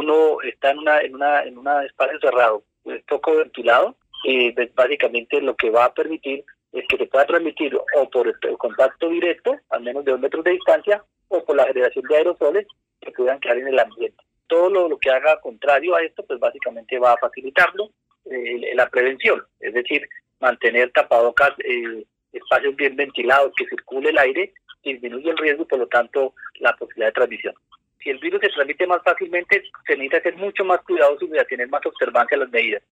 uno está en un espacio cerrado, poco ventilado, básicamente lo que va a permitir es que se pueda transmitir o por el contacto directo, a menos de 2 metros de distancia, o por la generación de aerosoles que puedan quedar en el ambiente. Todo lo que haga contrario a esto, pues básicamente va a facilitarlo la prevención, es decir, mantener tapabocas, espacios bien ventilados, que circule el aire, disminuye el riesgo y por lo tanto la posibilidad de transmisión. Si el virus se transmite más fácilmente, se necesita ser mucho más cuidadoso y tener más observancia a las medidas.